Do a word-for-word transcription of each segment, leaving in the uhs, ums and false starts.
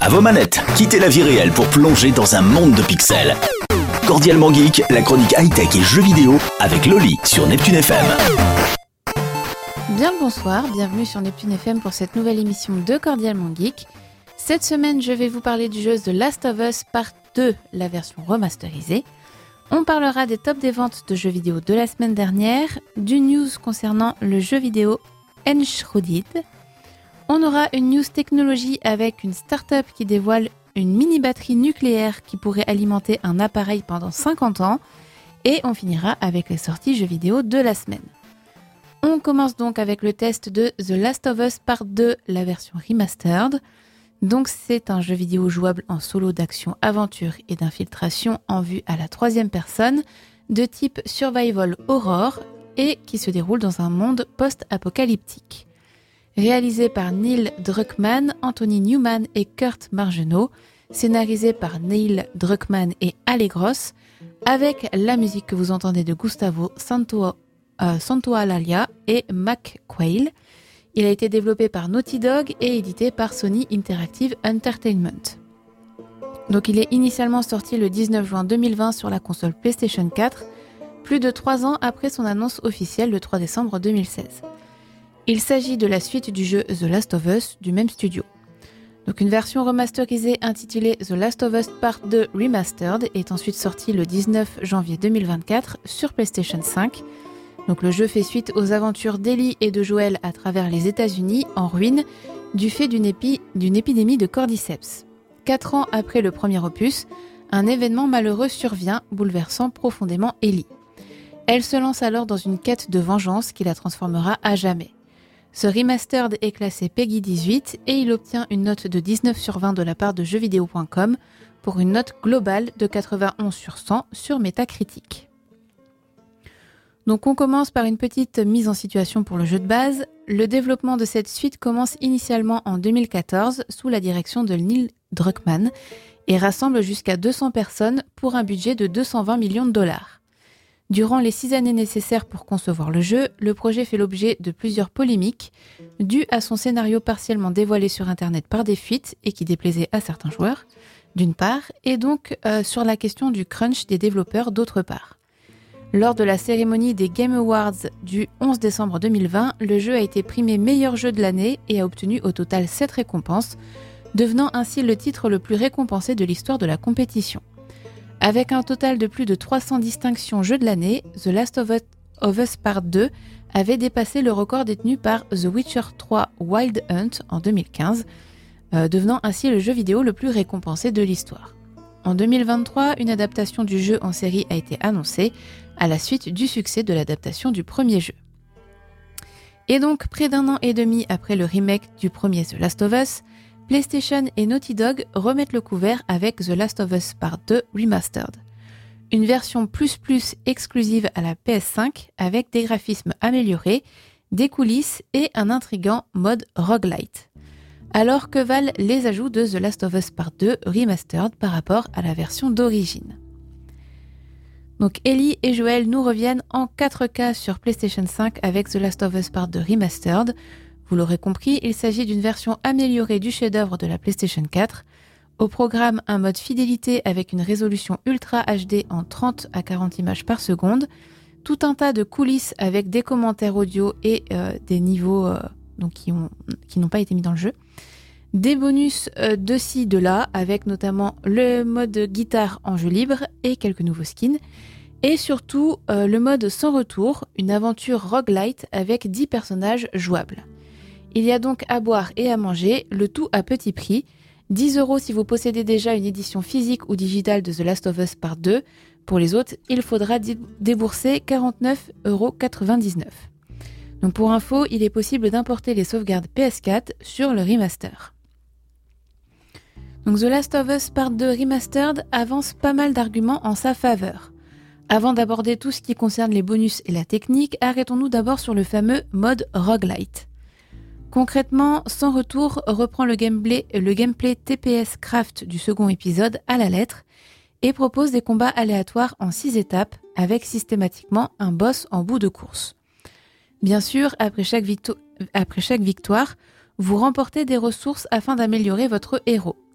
À vos manettes, quittez la vie réelle pour plonger dans un monde de pixels. Cordialement Geek, la chronique high-tech et jeux vidéo avec Loli sur Neptune F M. Bien le bonsoir, bienvenue sur Neptune F M pour cette nouvelle émission de Cordialement Geek. Cette semaine, je vais vous parler du jeu The Last of Us Part deux, la version remasterisée. On parlera des tops des ventes de jeux vidéo de la semaine dernière, du news concernant le jeu vidéo Enshrouded. On aura une news technologie avec une start-up qui dévoile une mini-batterie nucléaire qui pourrait alimenter un appareil pendant cinquante ans. Et on finira avec les sorties jeux vidéo de la semaine. On commence donc avec le test de The Last of Us Part deux, la version remastered. Donc c'est un jeu vidéo jouable en solo d'action, aventure et d'infiltration en vue à la troisième personne, de type survival horror et qui se déroule dans un monde post-apocalyptique. Réalisé par Neil Druckmann, Anthony Newman et Kurt Margenau, scénarisé par Neil Druckmann et Allegros, avec la musique que vous entendez de Gustavo Santo, euh, Santaolalla et Mac Quayle. Il a été développé par Naughty Dog et édité par Sony Interactive Entertainment. Donc il est initialement sorti le dix-neuf juin deux mille vingt sur la console PlayStation quatre, plus de trois ans après son annonce officielle le trois décembre deux mille seize. Il s'agit de la suite du jeu The Last of Us du même studio. Donc une version remasterisée intitulée The Last of Us Part deux Remastered est ensuite sortie le dix-neuf janvier deux mille vingt-quatre sur PlayStation cinq. Donc le jeu fait suite aux aventures d'Ellie et de Joel à travers les États-Unis en ruine du fait d'une, épi- d'une épidémie de cordyceps. Quatre ans après le premier opus, un événement malheureux survient, bouleversant profondément Ellie. Elle se lance alors dans une quête de vengeance qui la transformera à jamais. Ce remastered est classé Peggy dix-huit et il obtient une note de dix-neuf sur vingt de la part de jeux vidéo point com pour une note globale de quatre-vingt-onze sur cent sur Metacritic. Donc on commence par une petite mise en situation pour le jeu de base. Le développement de cette suite commence initialement en deux mille quatorze sous la direction de Neil Druckmann et rassemble jusqu'à deux cents personnes pour un budget de deux cent vingt millions de dollars. Durant les six années nécessaires pour concevoir le jeu, le projet fait l'objet de plusieurs polémiques dues à son scénario partiellement dévoilé sur Internet par des fuites et qui déplaisait à certains joueurs, d'une part, et donc euh, sur la question du crunch des développeurs, d'autre part. Lors de la cérémonie des Game Awards du onze décembre deux mille vingt, le jeu a été primé meilleur jeu de l'année et a obtenu au total sept récompenses, devenant ainsi le titre le plus récompensé de l'histoire de la compétition. Avec un total de plus de trois cents distinctions jeux de l'année, The Last of Us, of Us Part deux avait dépassé le record détenu par The Witcher trois Wild Hunt en deux mille quinze, euh, devenant ainsi le jeu vidéo le plus récompensé de l'histoire. En deux mille vingt-trois, une adaptation du jeu en série a été annoncée, à la suite du succès de l'adaptation du premier jeu. Et donc, près d'un an et demi après le remake du premier The Last of Us, PlayStation et Naughty Dog remettent le couvert avec The Last of Us Part deux Remastered. Une version plus plus exclusive à la P S cinq avec des graphismes améliorés, des coulisses et un intriguant mode roguelite. Alors que valent les ajouts de The Last of Us Part deux Remastered par rapport à la version d'origine? Donc Ellie et Joel nous reviennent en quatre K sur PlayStation cinq avec The Last of Us Part deux Remastered. Vous l'aurez compris, il s'agit d'une version améliorée du chef-d'œuvre de la PlayStation quatre. Au programme, un mode fidélité avec une résolution Ultra H D en trente à quarante images par seconde, tout un tas de coulisses avec des commentaires audio et euh, des niveaux euh, donc qui, ont, qui n'ont pas été mis dans le jeu, des bonus euh, de ci, de là, avec notamment le mode guitare en jeu libre et quelques nouveaux skins, et surtout euh, le mode sans retour, une aventure roguelite avec dix personnages jouables. Il y a donc à boire et à manger, le tout à petit prix, dix euros si vous possédez déjà une édition physique ou digitale de The Last of Us Part deux. Pour les autres, il faudra dé- débourser quarante-neuf euros quatre-vingt-dix-neuf. Donc pour info, il est possible d'importer les sauvegardes P S quatre sur le remaster. Donc The Last of Us Part deux Remastered avance pas mal d'arguments en sa faveur. Avant d'aborder tout ce qui concerne les bonus et la technique, arrêtons-nous d'abord sur le fameux mode roguelite. Concrètement, Sans Retour reprend le gameplay, le gameplay T P S Craft du second épisode à la lettre et propose des combats aléatoires en six étapes avec systématiquement un boss en bout de course. Bien sûr, après chaque, victo- après chaque victoire, vous remportez des ressources afin d'améliorer votre héros.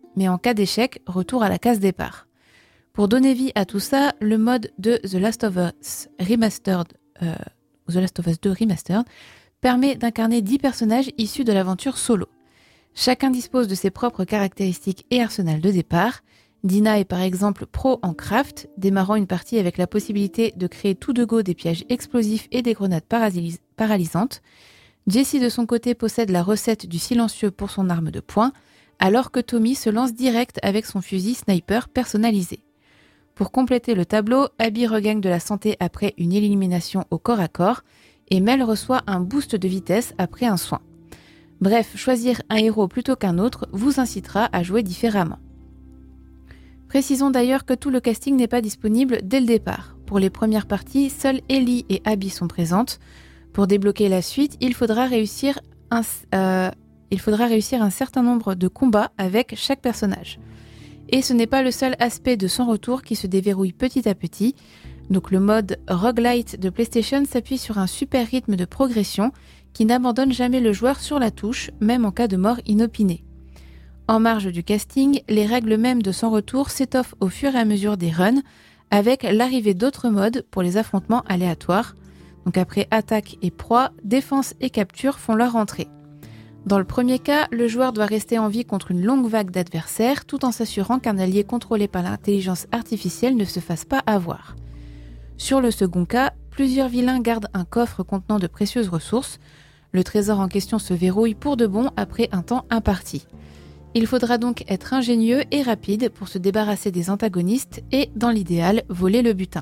mais en cas d'échec, retour à la case départ. Pour donner vie à tout ça, le mode de The Last of Us Remastered, euh, The Last of Us deux Remastered permet d'incarner dix personnages issus de l'aventure solo. Chacun dispose de ses propres caractéristiques et arsenal de départ. Dina est par exemple pro en craft, démarrant une partie avec la possibilité de créer tout de go des pièges explosifs et des grenades paralys- paralysantes. Jessie de son côté possède la recette du silencieux pour son arme de poing, alors que Tommy se lance direct avec son fusil sniper personnalisé. Pour compléter le tableau, Abby regagne de la santé après une élimination au corps à corps, et Mel reçoit un boost de vitesse après un soin. Bref, choisir un héros plutôt qu'un autre vous incitera à jouer différemment. Précisons d'ailleurs que tout le casting n'est pas disponible dès le départ. Pour les premières parties, seules Ellie et Abby sont présentes. Pour débloquer la suite, il faudra réussir un, euh, il faudra réussir un certain nombre de combats avec chaque personnage. Et ce n'est pas le seul aspect de son retour qui se déverrouille petit à petit. Donc le mode roguelite de PlayStation s'appuie sur un super rythme de progression qui n'abandonne jamais le joueur sur la touche, même en cas de mort inopinée. En marge du casting, les règles mêmes de son retour s'étoffent au fur et à mesure des runs, avec l'arrivée d'autres modes pour les affrontements aléatoires. Donc après attaque et proie, défense et capture font leur entrée. Dans le premier cas, le joueur doit rester en vie contre une longue vague d'adversaires, tout en s'assurant qu'un allié contrôlé par l'intelligence artificielle ne se fasse pas avoir. Sur le second cas, plusieurs vilains gardent un coffre contenant de précieuses ressources. Le trésor en question se verrouille pour de bon après un temps imparti. Il faudra donc être ingénieux et rapide pour se débarrasser des antagonistes et, dans l'idéal, voler le butin.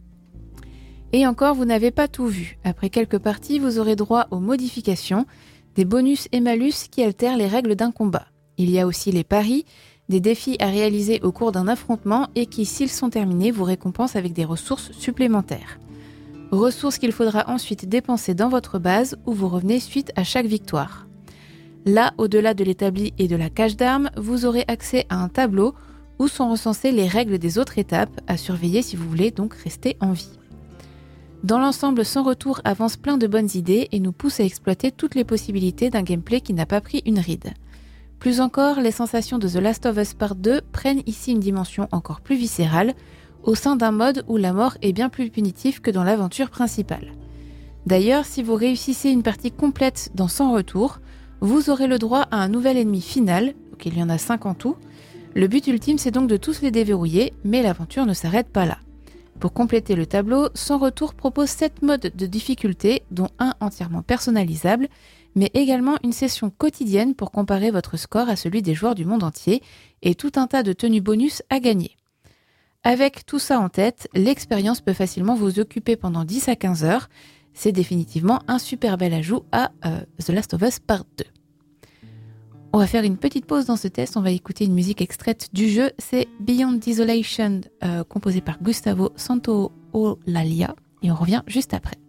Et encore, vous n'avez pas tout vu. Après quelques parties, vous aurez droit aux modifications, des bonus et malus qui altèrent les règles d'un combat. Il y a aussi les paris, des défis à réaliser au cours d'un affrontement et qui, s'ils sont terminés, vous récompensent avec des ressources supplémentaires. Ressources qu'il faudra ensuite dépenser dans votre base où vous revenez suite à chaque victoire. Là, au-delà de l'établi et de la cache d'armes, vous aurez accès à un tableau où sont recensées les règles des autres étapes à surveiller si vous voulez donc rester en vie. Dans l'ensemble, son retour avance plein de bonnes idées et nous pousse à exploiter toutes les possibilités d'un gameplay qui n'a pas pris une ride. Plus encore, les sensations de The Last of Us Part deux prennent ici une dimension encore plus viscérale, au sein d'un mode où la mort est bien plus punitive que dans l'aventure principale. D'ailleurs, si vous réussissez une partie complète dans Sans Retour, vous aurez le droit à un nouvel ennemi final, donc il y en a cinq en tout. Le but ultime, c'est donc de tous les déverrouiller, mais l'aventure ne s'arrête pas là. Pour compléter le tableau, Sans Retour propose sept modes de difficulté, dont un entièrement personnalisable, mais également une session quotidienne pour comparer votre score à celui des joueurs du monde entier, et tout un tas de tenues bonus à gagner. Avec tout ça en tête, l'expérience peut facilement vous occuper pendant dix à quinze heures. C'est définitivement un super bel ajout à euh, The Last of Us Part deux. On va faire une petite pause dans ce test, on va écouter une musique extraite du jeu, c'est Beyond Desolation, euh, composé par Gustavo Santaolalla, et on revient juste après.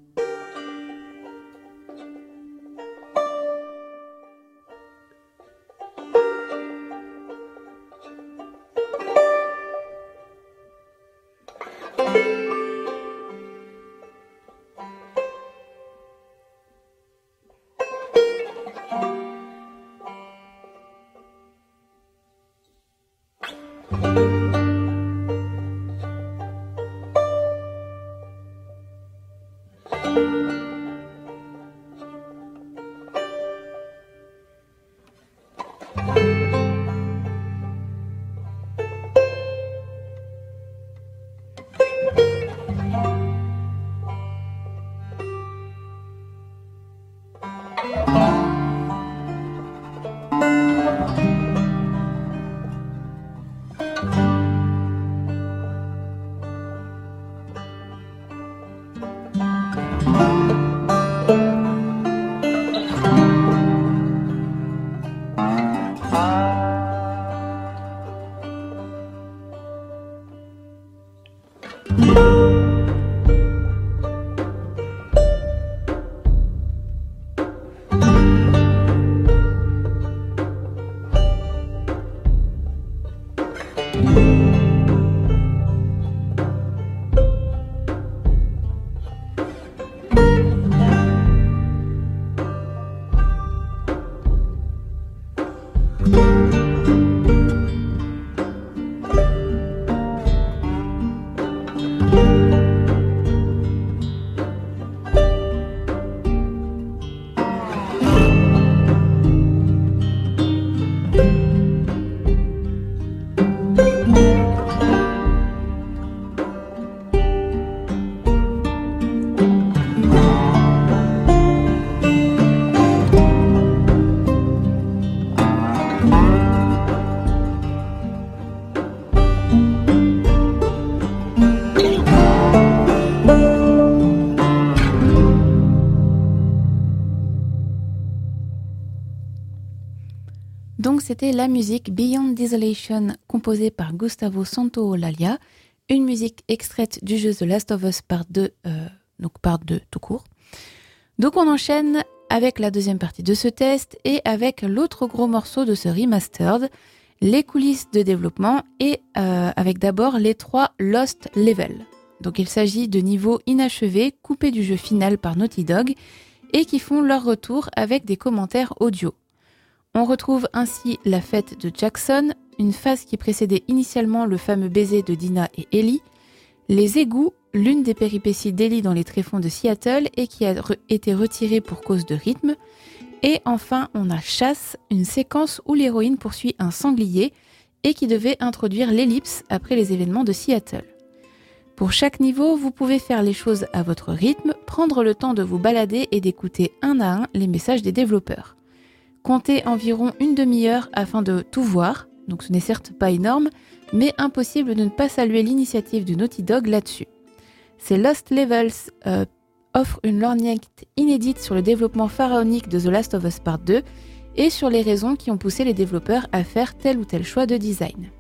Donc c'était la musique Beyond Desolation composée par Gustavo Santaolalla, une musique extraite du jeu The Last of Us Part deux, euh, donc Part deux tout court. Donc on enchaîne avec la deuxième partie de ce test et avec l'autre gros morceau de ce remastered, les coulisses de développement et euh, avec d'abord les trois Lost Levels. Donc il s'agit de niveaux inachevés coupés du jeu final par Naughty Dog et qui font leur retour avec des commentaires audio. On retrouve ainsi la fête de Jackson, une phase qui précédait initialement le fameux baiser de Dina et Ellie, les égouts, l'une des péripéties d'Ellie dans les tréfonds de Seattle et qui a re- été retirée pour cause de rythme, et enfin on a Chasse, une séquence où l'héroïne poursuit un sanglier et qui devait introduire l'ellipse après les événements de Seattle. Pour chaque niveau, vous pouvez faire les choses à votre rythme, prendre le temps de vous balader et d'écouter un à un les messages des développeurs. Comptez environ une demi-heure afin de tout voir, donc ce n'est certes pas énorme, mais impossible de ne pas saluer l'initiative de Naughty Dog là-dessus. Ces Lost Levels euh, offrent une lorgnette inédite sur le développement pharaonique de The Last of Us Part deux et sur les raisons qui ont poussé les développeurs à faire tel ou tel choix de design.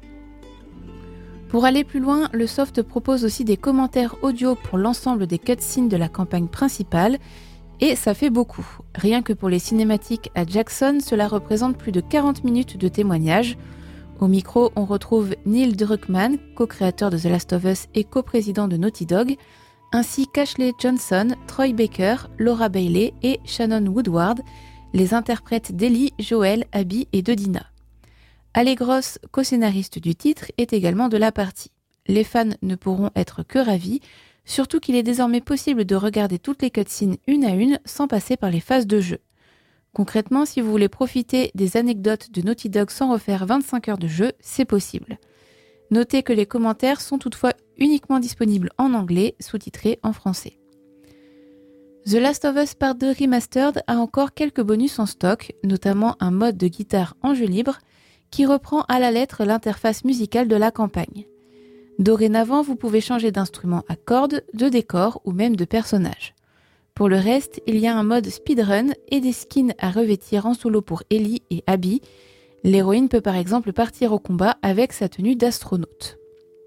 Pour aller plus loin, le soft propose aussi des commentaires audio pour l'ensemble des cutscenes de la campagne principale, et ça fait beaucoup. Rien que pour les cinématiques à Jackson, cela représente plus de quarante minutes de témoignages. Au micro, on retrouve Neil Druckmann, co-créateur de The Last of Us et coprésident de Naughty Dog, ainsi qu'Ashley Johnson, Troy Baker, Laura Bailey et Shannon Woodward, les interprètes d'Ellie, Joel, Abby et de Dina. Allegros, co-scénariste du titre, est également de la partie. Les fans ne pourront être que ravis, surtout qu'il est désormais possible de regarder toutes les cutscenes une à une sans passer par les phases de jeu. Concrètement, si vous voulez profiter des anecdotes de Naughty Dog sans refaire vingt-cinq heures de jeu, c'est possible. Notez que les commentaires sont toutefois uniquement disponibles en anglais, sous-titrés en français. The Last of Us Part deux Remastered a encore quelques bonus en stock, notamment un mode de guitare en jeu libre qui reprend à la lettre l'interface musicale de la campagne. Dorénavant, vous pouvez changer d'instrument à cordes, de décor ou même de personnage. Pour le reste, il y a un mode speedrun et des skins à revêtir en solo pour Ellie et Abby. L'héroïne peut par exemple partir au combat avec sa tenue d'astronaute.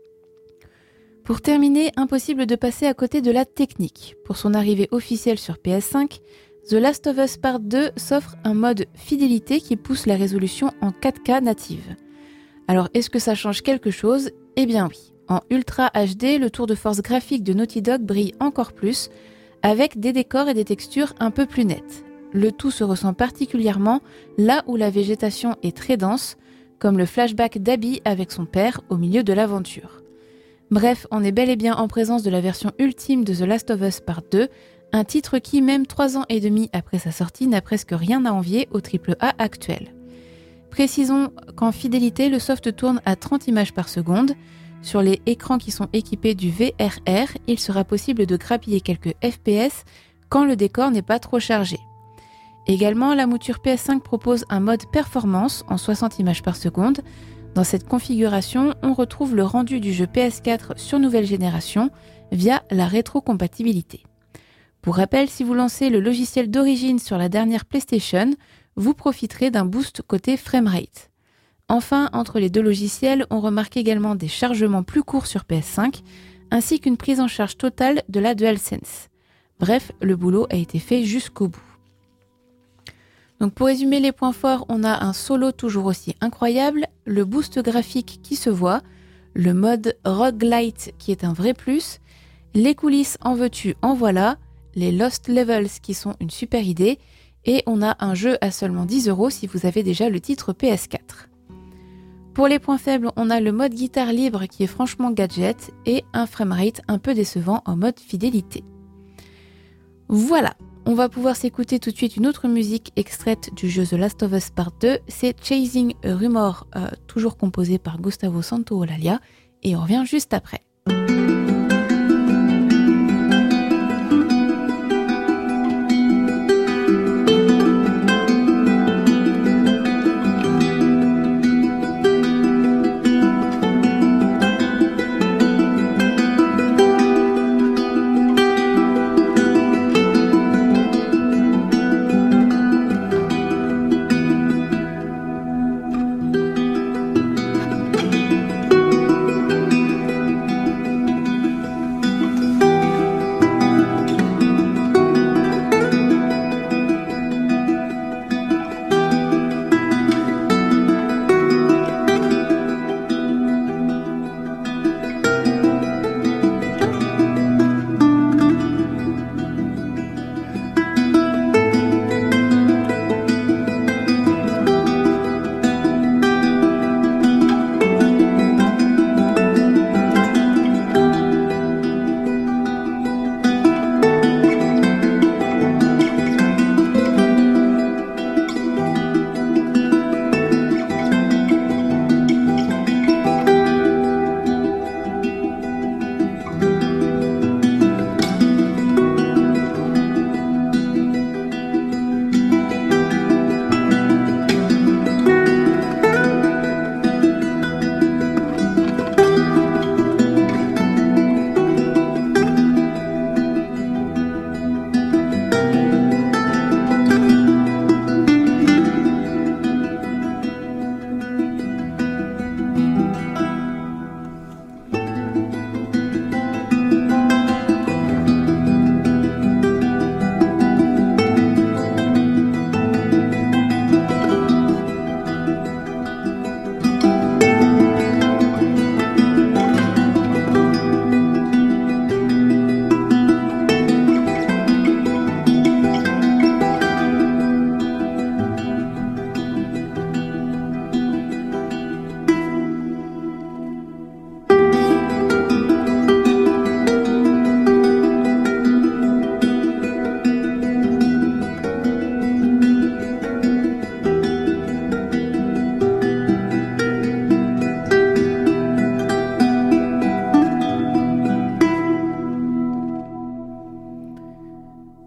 Pour terminer, impossible de passer à côté de la technique. Pour son arrivée officielle sur P S cinq, The Last of Us Part deux s'offre un mode fidélité qui pousse la résolution en quatre K native. Alors est-ce que ça change quelque chose ? Eh bien oui. En Ultra H D, le tour de force graphique de Naughty Dog brille encore plus, avec des décors et des textures un peu plus nettes. Le tout se ressent particulièrement là où la végétation est très dense, comme le flashback d'Abby avec son père au milieu de l'aventure. Bref, on est bel et bien en présence de la version ultime de The Last of Us Part deux, un titre qui, même trois ans et demi après sa sortie, n'a presque rien à envier au triple A actuel. Précisons qu'en fidélité, le soft tourne à trente images par seconde. Sur les écrans qui sont équipés du V R R, il sera possible de grappiller quelques F P S quand le décor n'est pas trop chargé. Également, la mouture P S cinq propose un mode performance en soixante images par seconde. Dans cette configuration, on retrouve le rendu du jeu P S quatre sur nouvelle génération via la rétrocompatibilité. Pour rappel, si vous lancez le logiciel d'origine sur la dernière PlayStation, vous profiterez d'un boost côté framerate. Enfin, entre les deux logiciels, on remarque également des chargements plus courts sur P S cinq, ainsi qu'une prise en charge totale de la DualSense. Bref, le boulot a été fait jusqu'au bout. Donc pour résumer les points forts, on a un solo toujours aussi incroyable, le boost graphique qui se voit, le mode roguelite qui est un vrai plus, les coulisses en veux-tu, en voilà, les Lost Levels qui sont une super idée, et on a un jeu à seulement dix euros si vous avez déjà le titre P S quatre. Pour les points faibles, on a le mode guitare libre qui est franchement gadget et un framerate un peu décevant en mode fidélité. Voilà, on va pouvoir s'écouter tout de suite une autre musique extraite du jeu The Last of Us Part deux, c'est Chasing a Rumor, euh, toujours composé par Gustavo Santaolalla, et on revient juste après.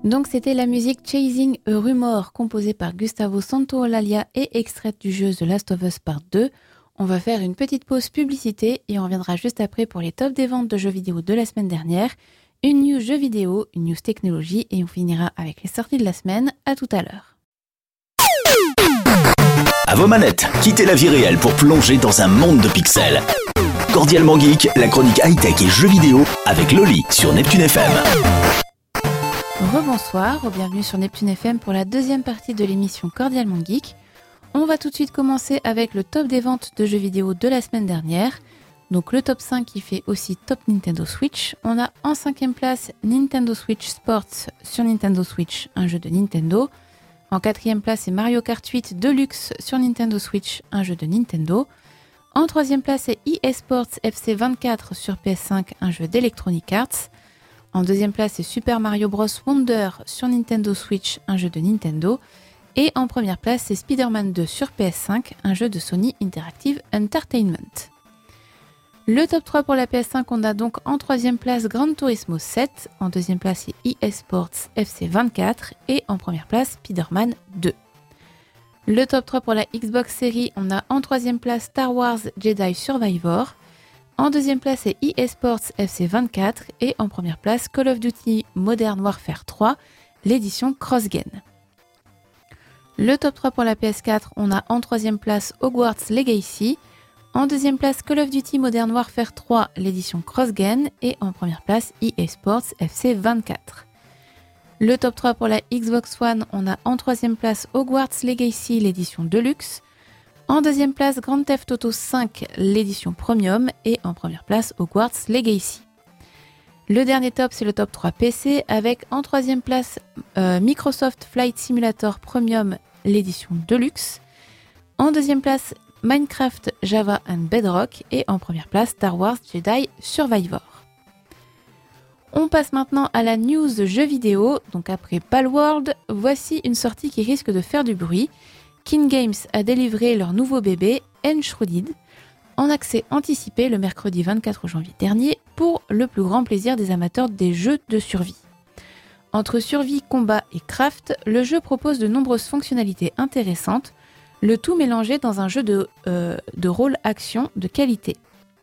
Donc c'était la musique Chasing a Rumor composée par Gustavo Santaolalla et extraite du jeu The Last of Us Part deux. On va faire une petite pause publicité et on reviendra juste après pour les tops des ventes de jeux vidéo de la semaine dernière, une news jeux vidéo, une news technologie et on finira avec les sorties de la semaine. À tout à l'heure. À vos manettes, quittez la vie réelle pour plonger dans un monde de pixels. Cordialement Geek, la chronique high-tech et jeux vidéo avec Loli sur Neptune F M. Rebonsoir, bienvenue sur Neptune F M pour la deuxième partie de l'émission Cordialement Geek. On va tout de suite commencer avec le top des ventes de jeux vidéo de la semaine dernière. Donc le top cinq qui fait aussi top Nintendo Switch. On a en cinquième place Nintendo Switch Sports sur Nintendo Switch, un jeu de Nintendo. En quatrième place c'est Mario Kart huit Deluxe sur Nintendo Switch, un jeu de Nintendo. En troisième place c'est eSports F C vingt-quatre sur P S cinq, un jeu d'Electronic Arts. En deuxième place, c'est Super Mario Bros. Wonder sur Nintendo Switch, un jeu de Nintendo. Et en première place, c'est Spider-Man deux sur P S cinq, un jeu de Sony Interactive Entertainment. Le top trois pour la P S cinq, on a donc en troisième place Gran Turismo sept. En deuxième place, c'est eSports F C vingt-quatre. Et en première place, Spider-Man deux. Le top trois pour la Xbox Series, on a en troisième place Star Wars Jedi Survivor. En deuxième place, c'est eSports F C vingt-quatre et en première place, Call of Duty Modern Warfare trois, l'édition Cross-Gen. Le top trois pour la P S quatre, on a en troisième place Hogwarts Legacy, en deuxième place Call of Duty Modern Warfare trois, l'édition Cross-Gen et en première place eSports F C vingt-quatre. Le top trois pour la Xbox One, on a en troisième place Hogwarts Legacy, l'édition Deluxe. En deuxième place, Grand Theft Auto cinq, l'édition Premium, et en première place, Hogwarts Legacy. Le dernier top, c'est le top trois P C, avec en troisième place, euh, Microsoft Flight Simulator Premium, l'édition Deluxe. En deuxième place, Minecraft Java and Bedrock, et en première place, Star Wars Jedi Survivor. On passe maintenant à la news jeux vidéo. Donc après Palworld, voici une sortie qui risque de faire du bruit. King Games a délivré leur nouveau bébé, Enshrouded, en accès anticipé le mercredi vingt-quatre janvier dernier pour le plus grand plaisir des amateurs des jeux de survie. Entre survie, combat et craft, le jeu propose de nombreuses fonctionnalités intéressantes, le tout mélangé dans un jeu de, euh, de rôle-action de qualité.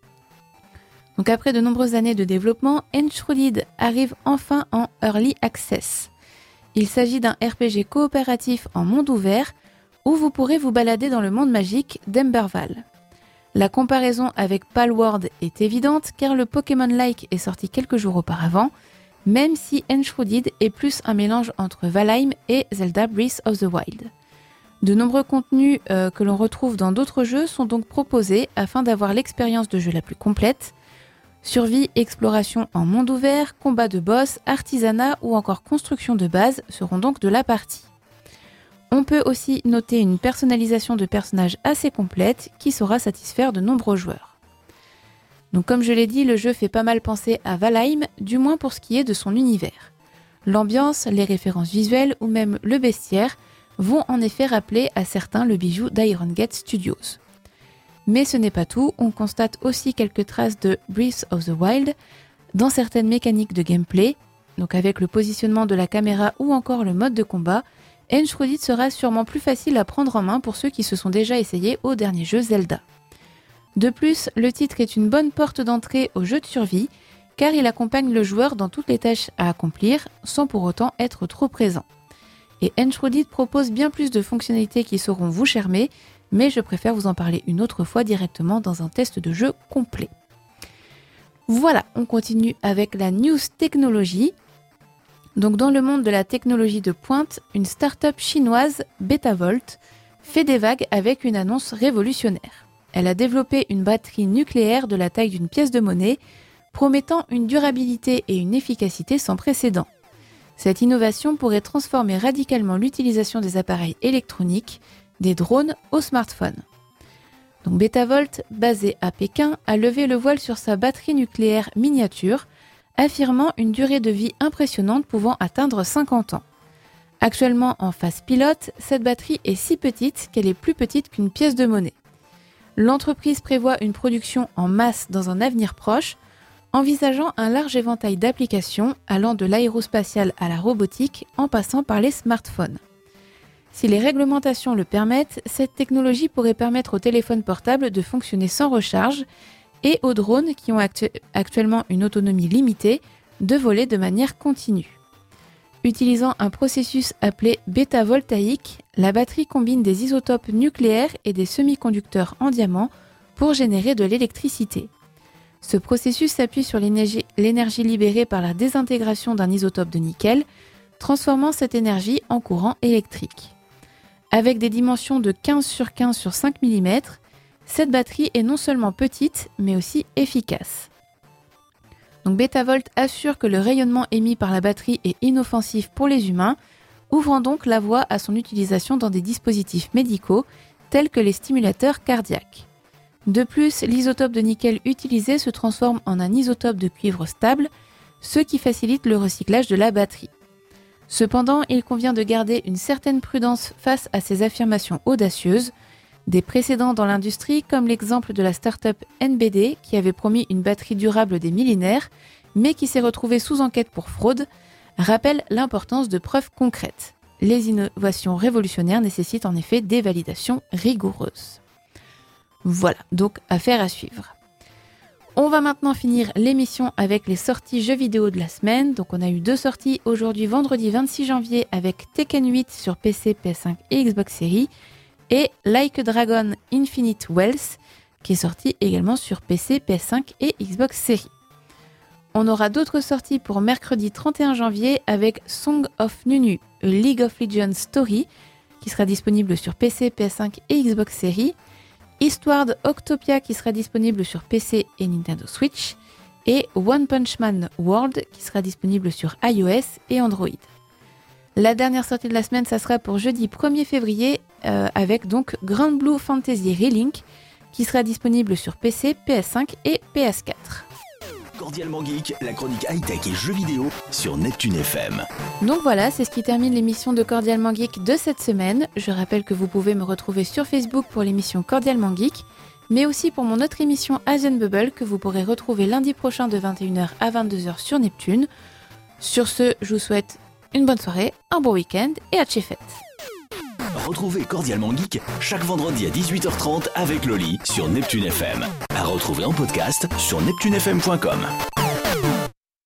Donc après de nombreuses années de développement, Enshrouded arrive enfin en Early Access. Il s'agit d'un R P G coopératif en monde ouvert, où vous pourrez vous balader dans le monde magique d'Emberval. La comparaison avec Palworld est évidente car le Pokémon-like est sorti quelques jours auparavant, même si Enshrouded est plus un mélange entre Valheim et Zelda Breath of the Wild. De nombreux contenus euh, que l'on retrouve dans d'autres jeux sont donc proposés afin d'avoir l'expérience de jeu la plus complète. Survie, exploration en monde ouvert, combat de boss, artisanat ou encore construction de base seront donc de la partie. On peut aussi noter une personnalisation de personnages assez complète qui saura satisfaire de nombreux joueurs. Donc comme je l'ai dit, le jeu fait pas mal penser à Valheim, du moins pour ce qui est de son univers. L'ambiance, les références visuelles ou même le bestiaire vont en effet rappeler à certains le bijou d'Iron Gate Studios. Mais ce n'est pas tout, on constate aussi quelques traces de Breath of the Wild dans certaines mécaniques de gameplay, donc avec le positionnement de la caméra ou encore le mode de combat. Enshrouded sera sûrement plus facile à prendre en main pour ceux qui se sont déjà essayés au dernier jeu Zelda. De plus, le titre est une bonne porte d'entrée au jeu de survie, car il accompagne le joueur dans toutes les tâches à accomplir, sans pour autant être trop présent. Et Enshrouded propose bien plus de fonctionnalités qui sauront vous charmer, mais je préfère vous en parler une autre fois directement dans un test de jeu complet. Voilà, on continue avec la news technologie. Donc dans le monde de la technologie de pointe, une start-up chinoise, Betavolt, fait des vagues avec une annonce révolutionnaire. Elle a développé une batterie nucléaire de la taille d'une pièce de monnaie, promettant une durabilité et une efficacité sans précédent. Cette innovation pourrait transformer radicalement l'utilisation des appareils électroniques, des drones aux smartphones. Donc Betavolt, basé à Pékin, a levé le voile sur sa batterie nucléaire miniature, affirmant une durée de vie impressionnante pouvant atteindre cinquante ans. Actuellement en phase pilote, cette batterie est si petite qu'elle est plus petite qu'une pièce de monnaie. L'entreprise prévoit une production en masse dans un avenir proche, envisageant un large éventail d'applications allant de l'aérospatiale à la robotique en passant par les smartphones. Si les réglementations le permettent, cette technologie pourrait permettre aux téléphones portables de fonctionner sans recharge et aux drones qui ont actu- actuellement une autonomie limitée de voler de manière continue. Utilisant un processus appelé bêta-voltaïque, la batterie combine des isotopes nucléaires et des semi-conducteurs en diamant pour générer de l'électricité. Ce processus s'appuie sur l'énergie, l'énergie libérée par la désintégration d'un isotope de nickel, transformant cette énergie en courant électrique. Avec des dimensions de quinze sur quinze sur cinq millimètres, cette batterie est non seulement petite, mais aussi efficace. Donc Betavolt assure que le rayonnement émis par la batterie est inoffensif pour les humains, ouvrant donc la voie à son utilisation dans des dispositifs médicaux tels que les stimulateurs cardiaques. De plus, l'isotope de nickel utilisé se transforme en un isotope de cuivre stable, ce qui facilite le recyclage de la batterie. Cependant, il convient de garder une certaine prudence face à ces affirmations audacieuses. Des précédents dans l'industrie, comme l'exemple de la start-up N B D qui avait promis une batterie durable des millénaires, mais qui s'est retrouvée sous enquête pour fraude, rappellent l'importance de preuves concrètes. Les innovations révolutionnaires nécessitent en effet des validations rigoureuses. Voilà, donc affaire à suivre. On va maintenant finir l'émission avec les sorties jeux vidéo de la semaine. Donc on a eu deux sorties aujourd'hui, vendredi vingt-six janvier, avec Tekken huit sur P C, P S cinq et Xbox Series, et Like a Dragon Infinite Wealth, qui est sorti également sur P C, P S cinq et Xbox Series. On aura d'autres sorties pour mercredi trente et un janvier avec Song of Nunu, a League of Legends Story, qui sera disponible sur P C, P S cinq et Xbox Series, Eastward Octopia qui sera disponible sur P C et Nintendo Switch, et One Punch Man World qui sera disponible sur iOS et Android. La dernière sortie de la semaine, ça sera pour jeudi premier février euh, avec donc Grand Blue Fantasy Relink qui sera disponible sur P C, P S cinq et P S quatre. Cordialement Geek, la chronique high-tech et jeux vidéo sur Neptune F M. Donc voilà, c'est ce qui termine l'émission de Cordialement Geek de cette semaine. Je rappelle que vous pouvez me retrouver sur Facebook pour l'émission Cordialement Geek, mais aussi pour mon autre émission Asian Bubble que vous pourrez retrouver lundi prochain de vingt et une heures à vingt-deux heures sur Neptune. Sur ce, je vous souhaite une bonne soirée, un bon week-end et à tchéfette. Retrouvez Cordialement Geek chaque vendredi à dix-huit heures trente avec Loli sur Neptune F M. À retrouver en podcast sur neptune f m point com.